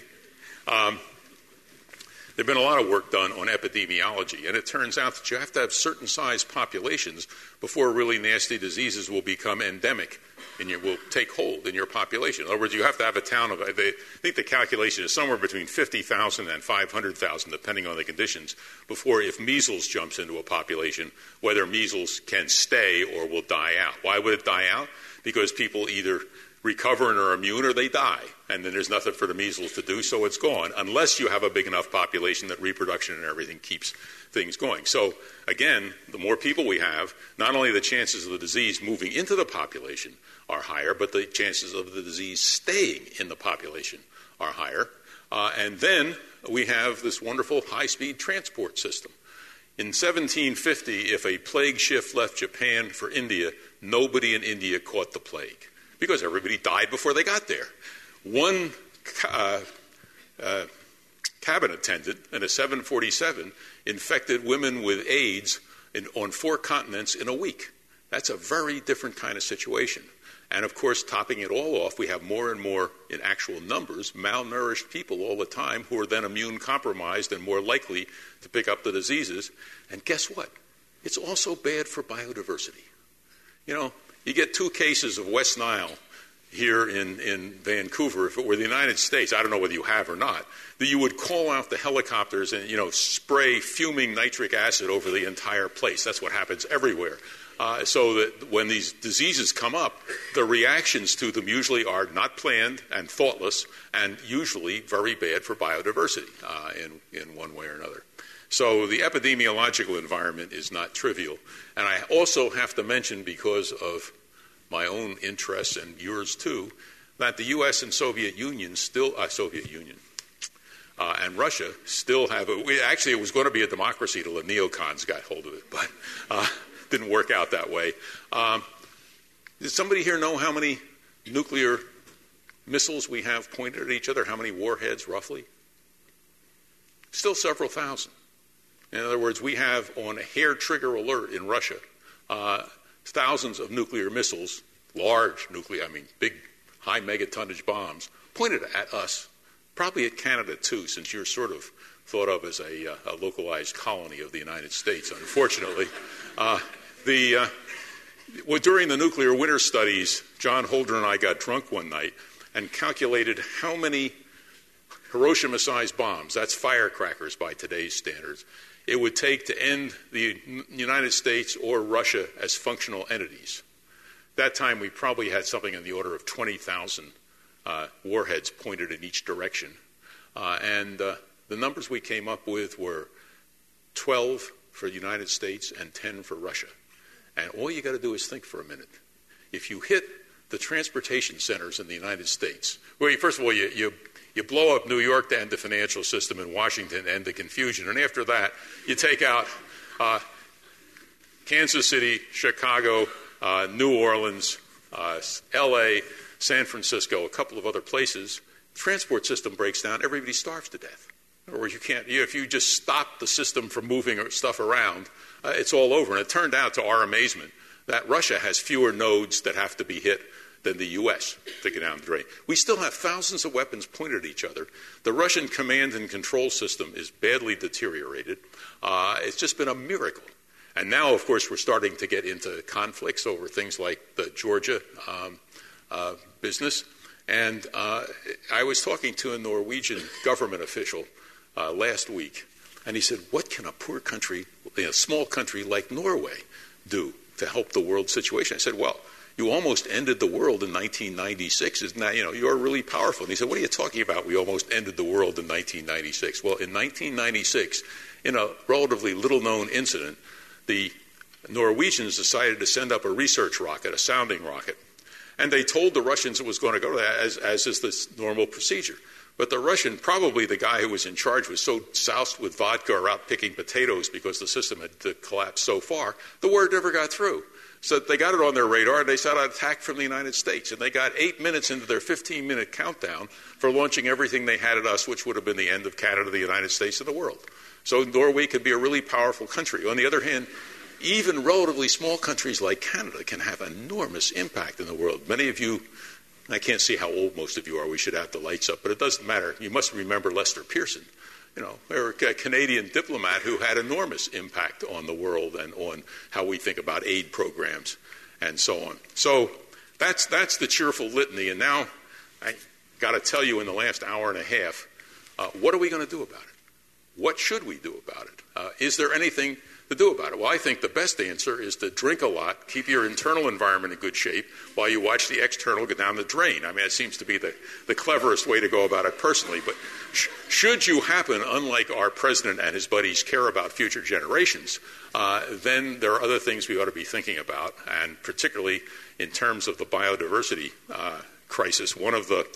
Speaker 4: There's been a lot of work done on epidemiology, and it turns out that you have to have certain size populations before really nasty diseases will become endemic and will take hold in your population. In other words, you have to have a town of, I think the calculation is somewhere between 50,000 and 500,000, depending on the conditions, before, if measles jumps into a population, whether measles can stay or will die out. Why would it die out? Because people either recover and are immune, or they die, and then there's nothing for the measles to do, so it's gone, unless you have a big enough population that reproduction and everything keeps things going. So, again, the more people we have, not only the chances of the disease moving into the population are higher, but the chances of the disease staying in the population are higher. And then we have this wonderful high-speed transport system. In 1750, if a plague ship left Japan for India, nobody in India caught the plague, because everybody died before they got there. One cabin attendant in a 747 infected women with AIDS on 4 continents in a week, That's a very different kind of situation. And of course, topping it all off, we have more and more, in actual numbers, malnourished people all the time who are then immune compromised and more likely to pick up the diseases. And guess what? It's also bad for biodiversity. You know, you get 2 cases of West Nile here in Vancouver. If it were the United States, I don't know whether you have or not, that you would call out the helicopters and, spray fuming nitric acid over the entire place. That's what happens everywhere. So that when these diseases come up, the reactions to them usually are not planned and thoughtless and usually very bad for biodiversity in one way or another. So the epidemiological environment is not trivial. And I also have to mention, because of my own interests and yours too, that the U.S. and Soviet Union and Russia still have actually, it was going to be a democracy till the neocons got hold of it, but didn't work out that way. Does somebody here know how many nuclear missiles we have pointed at each other? How many warheads, roughly? Still several thousand. In other words, we have, on a hair trigger alert in Russia, thousands of nuclear missiles, large nuclear, big, high megatonnage bombs, pointed at us, probably at Canada too, since you're sort of thought of as a localized colony of the United States, unfortunately. During the nuclear winter studies, John Holder and I got drunk one night and calculated how many Hiroshima-sized bombs, that's firecrackers by today's standards, it would take to end the United States or Russia as functional entities. That time we probably had something in the order of 20,000 warheads pointed in each direction. And the numbers we came up with were 12 for the United States and 10 for Russia. And all you got to do is think for a minute. If you hit the transportation centers in the United States, well, first of all, you blow up New York to end the financial system and Washington to end the confusion. And after that, you take out Kansas City, Chicago, New Orleans, L.A., San Francisco, a couple of other places. The transport system breaks down. Everybody starves to death. Or you can't. If you just stop the system from moving stuff around, it's all over. And it turned out, to our amazement, that Russia has fewer nodes that have to be hit than the U.S. to get down the drain. We still have thousands of weapons pointed at each other. The Russian command and control system is badly deteriorated. It's just been a miracle. And now, of course, we're starting to get into conflicts over things like the Georgia business. And I was talking to a Norwegian government official last week, and he said, what can a poor country, a small country like Norway, do to help the world situation? I said, well, you almost ended the world in 1996. Isn't that, you're really powerful. And he said, what are you talking about? We almost ended the world in 1996. Well, in 1996, in a relatively little-known incident, the Norwegians decided to send up a research rocket, a sounding rocket. And they told the Russians it was going to go to that, as is this normal procedure. But the Russian, probably the guy who was in charge, was so soused with vodka or out picking potatoes because the system had collapsed so far, the word never got through. So they got it on their radar, and they said attack from the United States. And they got 8 minutes into their 15-minute countdown for launching everything they had at us, which would have been the end of Canada, the United States, and the world. So Norway could be a really powerful country. On the other hand, even relatively small countries like Canada can have enormous impact in the world. Many of you, I can't see how old most of you are, we should have the lights up, but it doesn't matter. You must remember Lester Pearson. They're a Canadian diplomat who had enormous impact on the world and on how we think about aid programs and so on. So that's the cheerful litany. And now I got to tell you, in the last hour and a half, what are we going to do about it? What should we do about it? Is there anything to do about it? Well, I think the best answer is to drink a lot, keep your internal environment in good shape while you watch the external go down the drain. It seems to be the cleverest way to go about it personally. But should you happen, unlike our president and his buddies, care about future generations, then there are other things we ought to be thinking about, and particularly in terms of the biodiversity crisis. One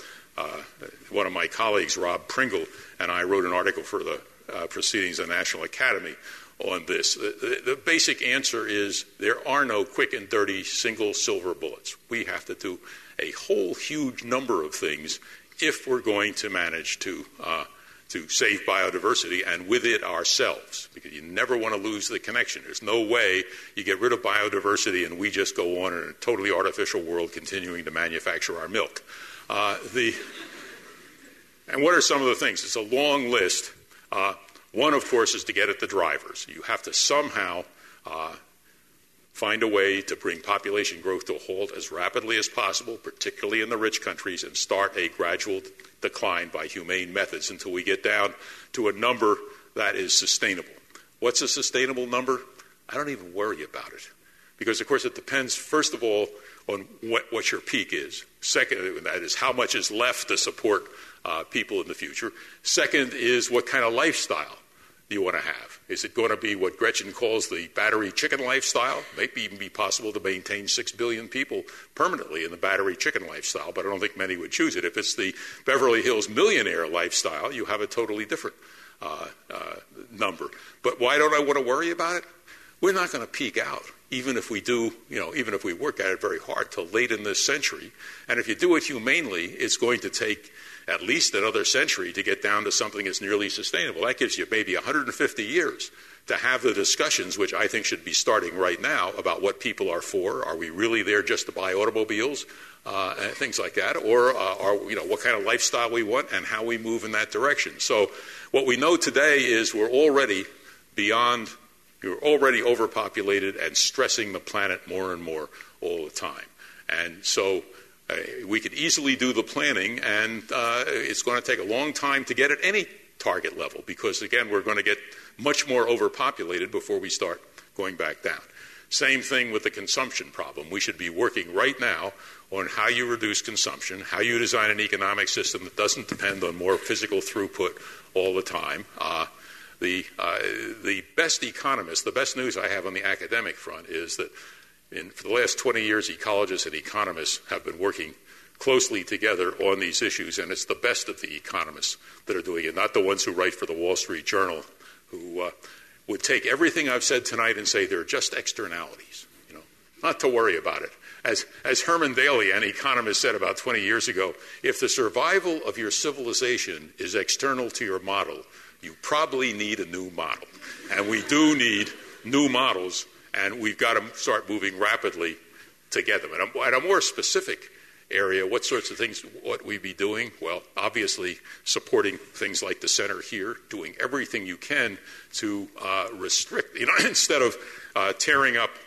Speaker 4: of my colleagues, Rob Pringle, and I wrote an article for the Proceedings of the National Academy on this. The basic answer is there are no quick and dirty single silver bullets. We have to do a whole huge number of things if we're going to manage to to save biodiversity and with it ourselves, because you never want to lose the connection. There's no way you get rid of biodiversity and we just go on in a totally artificial world continuing to manufacture our milk. And what are some of the things? It's a long list. One, of course, is to get at the drivers. You have to somehow find a way to bring population growth to a halt as rapidly as possible, particularly in the rich countries, and start a gradual decline by humane methods until we get down to a number that is sustainable. What's a sustainable number? I don't even worry about it. Because, of course, it depends, first of all, on what your peak is. Second, that is how much is left to support people in the future. Second is what kind of lifestyle you want to have. Is it going to be what Gretchen calls the battery chicken lifestyle? It may even be possible to maintain 6 billion people permanently in the battery chicken lifestyle, but I don't think many would choose it. If it's the Beverly Hills millionaire lifestyle, you have a totally different number. But why don't I want to worry about it? We're not going to peak out, even if we do, even if we work at it very hard till late in this century. And if you do it humanely, it's going to take at least another century to get down to something that's nearly sustainable. That gives you maybe 150 years to have the discussions, which I think should be starting right now, about what people are for. Are we really there just to buy automobiles and things like that? Or what kind of lifestyle we want and how we move in that direction. So what we know today is we're already overpopulated and stressing the planet more and more all the time. And so we could easily do the planning, and it's going to take a long time to get at any target level because, again, we're going to get much more overpopulated before we start going back down. Same thing with the consumption problem. We should be working right now on how you reduce consumption, how you design an economic system that doesn't depend on more physical throughput all the time. The best economists, the best news I have on the academic front is that for the last 20 years, ecologists and economists have been working closely together on these issues, and it's the best of the economists that are doing it, not the ones who write for the Wall Street Journal, who would take everything I've said tonight and say they're just externalities, not to worry about it. As Herman Daly, an economist, said about 20 years ago, if the survival of your civilization is external to your model, you probably need a new model. And we do need new models, and we've got to start moving rapidly to get them. And at a more specific area, what sorts of things ought we be doing? Well, obviously supporting things like the center here, doing everything you can to restrict, instead of tearing up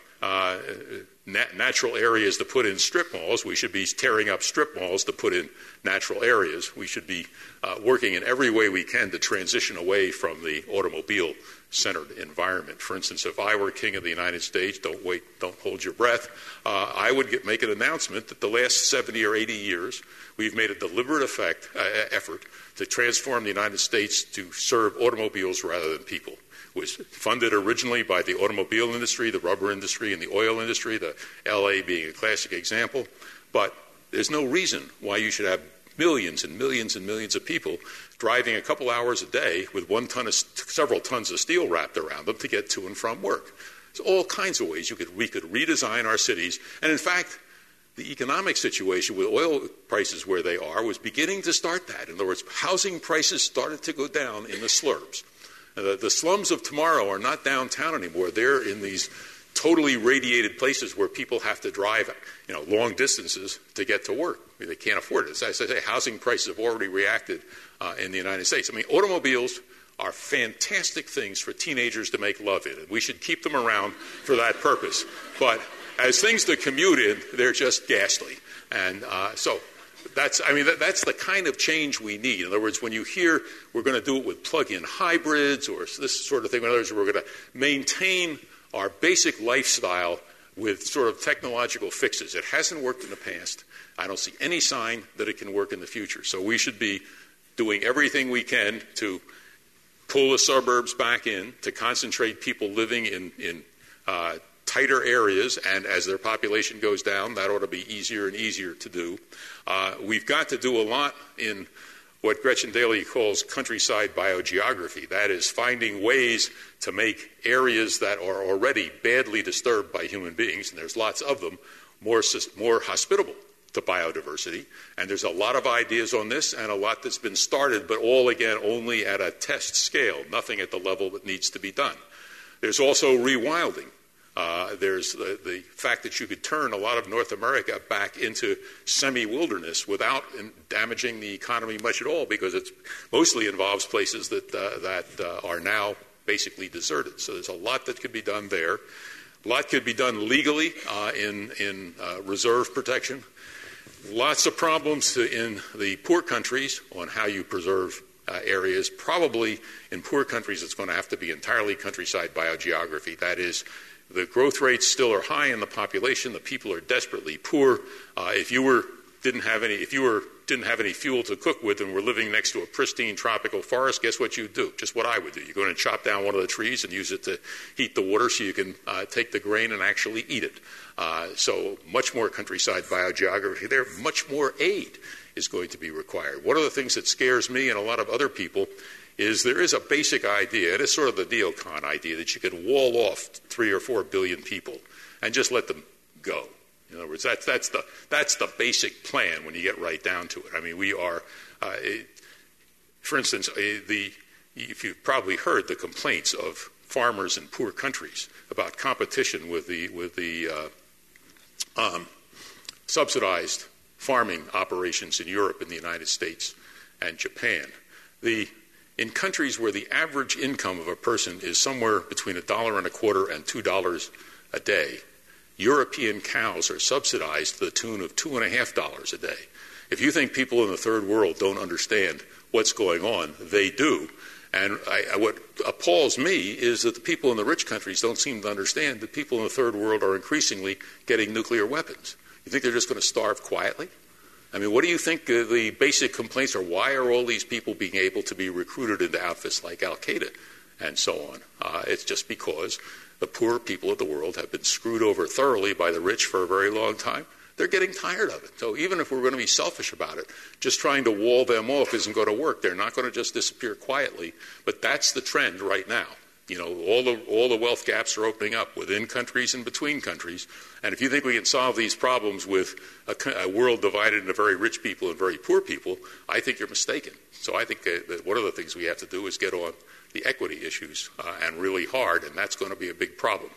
Speaker 4: natural areas to put in strip malls, we should be tearing up strip malls to put in natural areas. We should be working in every way we can to transition away from the automobile-centered environment. For instance, if I were king of the United States, don't hold your breath, I would make an announcement that the last 70 or 80 years, we've made a deliberate effort to transform the United States to serve automobiles rather than people. It was funded originally by the automobile industry, the rubber industry, and the oil industry, the LA being a classic example. But there's no reason why you should have millions and millions and millions of people driving a couple hours a day with several tons of steel wrapped around them to get to and from work. There's all kinds of ways we could redesign our cities. And in fact, the economic situation with oil prices where they are was beginning to start that. In other words, housing prices started to go down in the slurbs. The slums of tomorrow are not downtown anymore. They're in these totally radiated places where people have to drive, long distances to get to work. They can't afford it. As I say, housing prices have already reacted in the United States. Automobiles are fantastic things for teenagers to make love in, and we should keep them around for that purpose. But as things to commute in, they're just ghastly. And so that's the kind of change we need. In other words, when you hear we're going to do it with plug-in hybrids or this sort of thing, in other words, we're going to maintain our basic lifestyle with sort of technological fixes. It hasn't worked in the past. I don't see any sign that it can work in the future. So we should be doing everything we can to pull the suburbs back in, to concentrate people living in tighter areas, and as their population goes down, that ought to be easier and easier to do. We've got to do a lot in what Gretchen Daly calls countryside biogeography. That is, finding ways to make areas that are already badly disturbed by human beings, and there's lots of them, more hospitable to biodiversity. And there's a lot of ideas on this and a lot that's been started, but all, again, only at a test scale, nothing at the level that needs to be done. There's also rewilding. There's the fact that you could turn a lot of North America back into semi-wilderness without damaging the economy much at all, because it mostly involves places that are now basically deserted. So there's a lot that could be done there. A lot could be done legally in reserve protection. Lots of problems in the poor countries on how you preserve areas. Probably in poor countries it's going to have to be entirely countryside biogeography. That is, the growth rates still are high in the population. The people are desperately poor. If you didn't have any fuel to cook with and were living next to a pristine tropical forest, guess what you'd do? Just what I would do. You go in and chop down one of the trees and use it to heat the water so you can take the grain and actually eat it. So much more countryside biogeography there. Much more aid is going to be required. One of the things that scares me and a lot of other people is there is a basic idea, it is sort of the neocon idea, that you could wall off 3 or 4 billion people and just let them go. In other words, that's the basic plan when you get right down to it. I mean, we are, for instance, if you've probably heard the complaints of farmers in poor countries about competition with the subsidized farming operations in Europe and the United States and Japan. In countries where the average income of a person is somewhere between $1.25 and $2 a day, European cows are subsidized to the tune of $2.50 a day. If you think people in the third world don't understand what's going on, they do. And what appalls me is that the people in the rich countries don't seem to understand that people in the third world are increasingly getting nuclear weapons. You think they're just going to starve quietly? I mean, what do you think the basic complaints are? Why are all these people being able to be recruited into outfits like Al-Qaeda and so on? It's just because the poor people of the world have been screwed over thoroughly by the rich for a very long time. They're getting tired of it. So even if we're going to be selfish about it, just trying to wall them off isn't going to work. They're not going to just disappear quietly. But that's the trend right now. You know, all the wealth gaps are opening up within countries and between countries. And if you think we can solve these problems with a world divided into very rich people and very poor people, I think you're mistaken. So I think that one of the things we have to do is get on the equity issues and really hard, and that's going to be a big problem.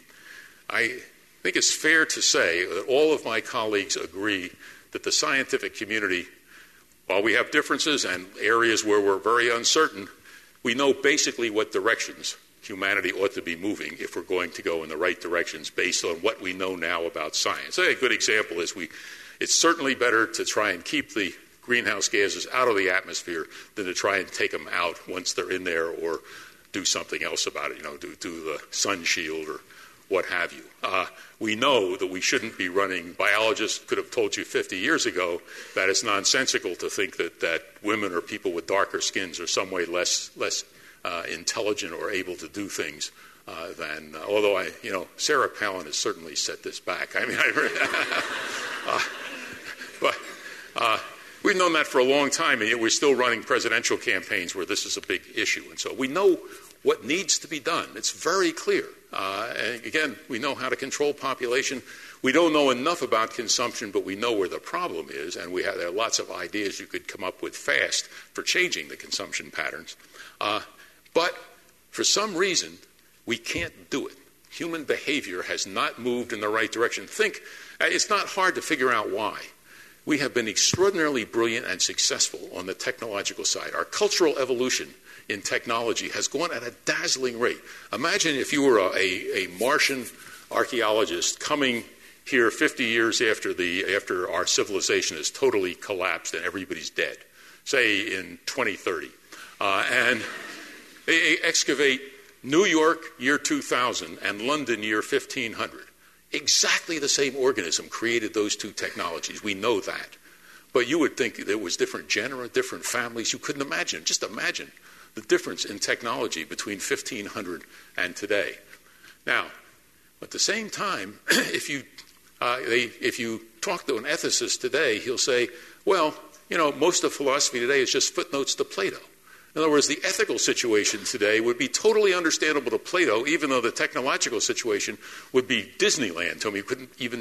Speaker 4: I think it's fair to say that all of my colleagues agree that the scientific community, while we have differences and areas where we're very uncertain, we know basically what directions humanity ought to be moving if we're going to go in the right directions based on what we know now about science. A good example is it's certainly better to try and keep the greenhouse gases out of the atmosphere than to try and take them out once they're in there or do something else about it, do the sun shield or what have you. We know that we shouldn't be running. Biologists could have told you 50 years ago that it's nonsensical to think that women or people with darker skins are some way less intelligent or able to do things than. Although Sarah Palin has certainly set this back. I mean, but we've known that for a long time, and yet we're still running presidential campaigns where this is a big issue. And so we know what needs to be done. It's very clear. And again, we know how to control population. We don't know enough about consumption, but we know where the problem is, and there are lots of ideas you could come up with fast for changing the consumption patterns. But for some reason, we can't do it. Human behavior has not moved in the right direction. It's not hard to figure out why. We have been extraordinarily brilliant and successful on the technological side. Our cultural evolution in technology has gone at a dazzling rate. Imagine if you were a Martian archaeologist coming here 50 years after our civilization has totally collapsed and everybody's dead, say in 2030, and they excavate New York year 2000 and London year 1500. Exactly the same organism created those two technologies. We know that. But you would think there was different genera, different families. You couldn't imagine. Just imagine the difference in technology between 1500 and today. Now, at the same time, if you talk to an ethicist today, he'll say, well, most of philosophy today is just footnotes to Plato. In other words, the ethical situation today would be totally understandable to Plato, even though the technological situation would be Disneyland to him. He couldn't even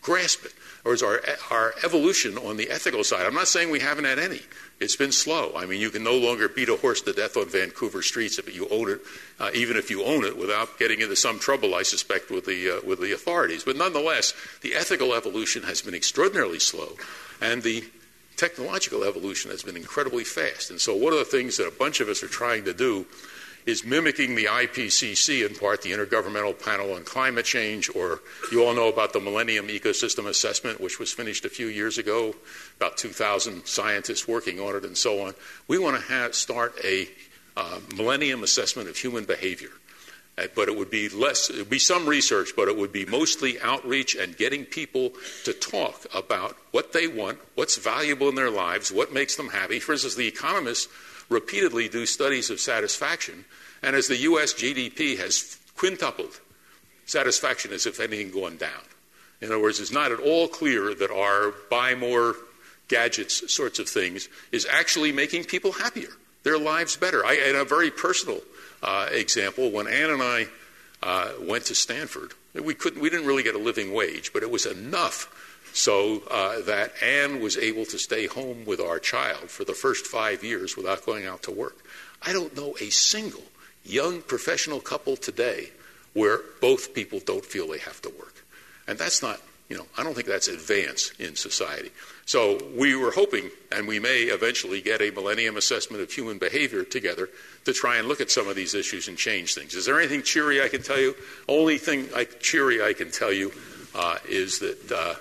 Speaker 4: grasp it. Or is our evolution on the ethical side? I'm not saying we haven't had any. It's been slow. I mean, you can no longer beat a horse to death on Vancouver streets if you own it, even if you own it, without getting into some trouble, I suspect, with the authorities. But nonetheless, the ethical evolution has been extraordinarily slow, and the technological evolution has been incredibly fast. And so one of the things that a bunch of us are trying to do is mimicking the IPCC, in part, the Intergovernmental Panel on Climate Change, or you all know about the Millennium Ecosystem Assessment, which was finished a few years ago, about 2,000 scientists working on it and so on. We want to start a Millennium Assessment of human behavior. But it would be some research, but it would be mostly outreach and getting people to talk about what they want, what's valuable in their lives, what makes them happy. For instance, the economists repeatedly do studies of satisfaction, and as the U.S. GDP has quintupled, satisfaction has, if anything, gone down. In other words, it's not at all clear that our buy more gadgets sorts of things is actually making people happier, their lives better. In a very personal example, when Ann and I went to Stanford, we didn't really get a living wage, but it was enough so that Ann was able to stay home with our child for the first 5 years without going out to work. I don't know a single young professional couple today where both people don't feel they have to work. And that's not, I don't think that's advance in society. So we were hoping, and we may eventually get a Millennium Assessment of human behavior together to try and look at some of these issues and change things. Is there anything cheery I can tell you? Only thing cheery I can tell you is that,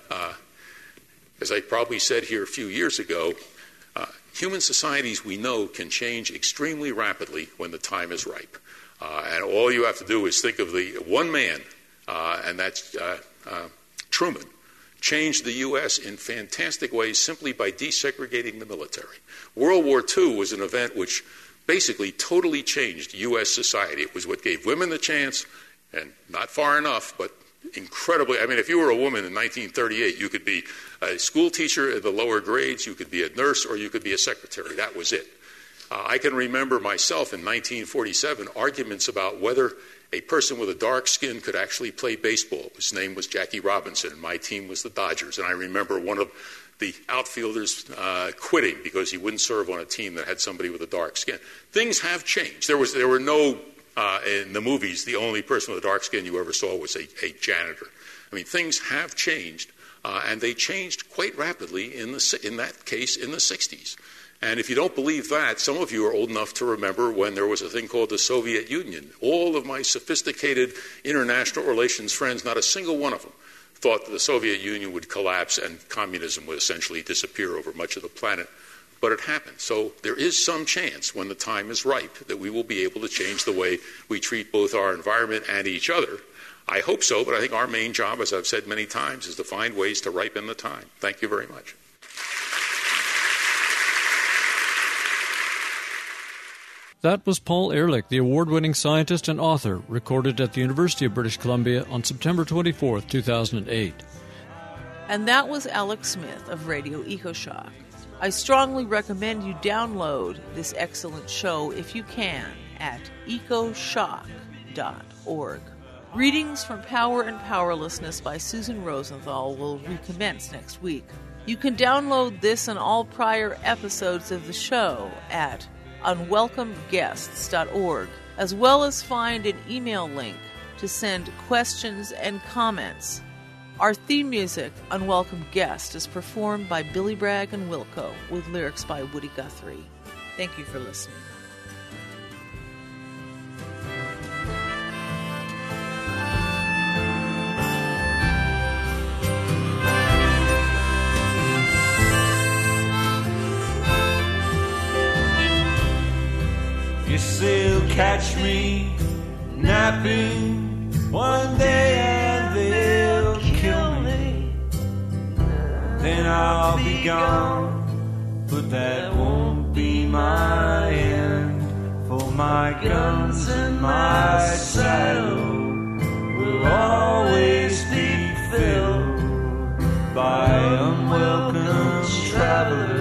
Speaker 4: as I probably said here a few years ago, human societies we know can change extremely rapidly when the time is ripe. And all you have to do is think of the one man, and that's Truman, changed the U.S. in fantastic ways simply by desegregating the military. World War II was an event which basically totally changed U.S. society. It was what gave women the chance, and not far enough, but incredibly. I mean, if you were a woman in 1938, you could be a school teacher at the lower grades, you could be a nurse, or you could be a secretary. That was it. I can remember myself in 1947 arguments about whether a person with a dark skin could actually play baseball. His name was Jackie Robinson, and my team was the Dodgers. And I remember one of the outfielders quitting because he wouldn't serve on a team that had somebody with a dark skin. Things have changed. There were no, in the movies, the only person with a dark skin you ever saw was a janitor. I mean, things have changed, and they changed quite rapidly in that case in the 60s. And if you don't believe that, some of you are old enough to remember when there was a thing called the Soviet Union. All of my sophisticated international relations friends, not a single one of them, thought that the Soviet Union would collapse and communism would essentially disappear over much of the planet. But it happened. So there is some chance when the time is ripe that we will be able to change the way we treat both our environment and each other. I hope so, but I think our main job, as I've said many times, is to find ways to ripen the time. Thank you very much.
Speaker 2: That was Paul Ehrlich, the award-winning scientist and author, recorded at the University of British Columbia on September 24, 2008.
Speaker 1: And that was Alex Smith of Radio EcoShock. I strongly recommend you download this excellent show if you can at ecoshock.org. Readings from Power and Powerlessness by Susan Rosenthal will recommence next week. You can download this and all prior episodes of the show at unwelcomeguests.org, as well as find an email link to send questions and comments. Our theme music, Unwelcome Guest, is performed by Billy Bragg and Wilco, with lyrics by Woody Guthrie. Thank you for listening.
Speaker 5: Yes, they'll catch me napping one day and they'll kill me. Then I'll be gone, but that won't be my end. For my guns and my saddle will always be filled by unwelcome travelers.